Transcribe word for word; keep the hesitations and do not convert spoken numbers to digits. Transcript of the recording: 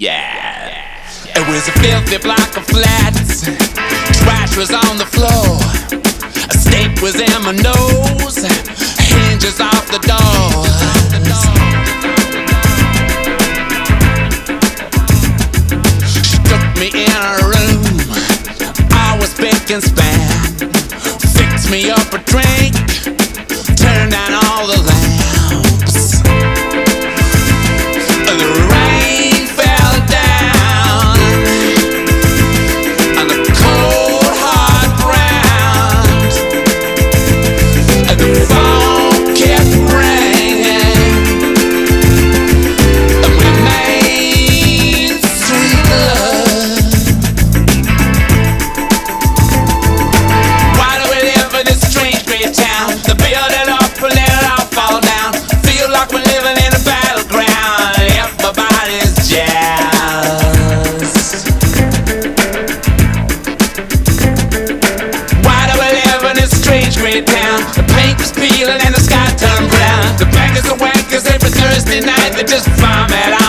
Yeah. It was a filthy block of flats. Trash was on the floor. A steak was in my nose. Hinges off the door. She took me in her room. I was spick and span. Fixed me up a drink. Turned down all the lamps. The rain fell down on the cold hard ground, and the phone kept ringing, and we made sweet love. Why do we live in this strange great town? The build it up and let it all fall down. Feel like we're living in a battleground. Everybody's jealous. Why do we live in this strange great town? The paint is peeling and the sky turned brown. The bankers and wankers every Thursday night, they just vomit out.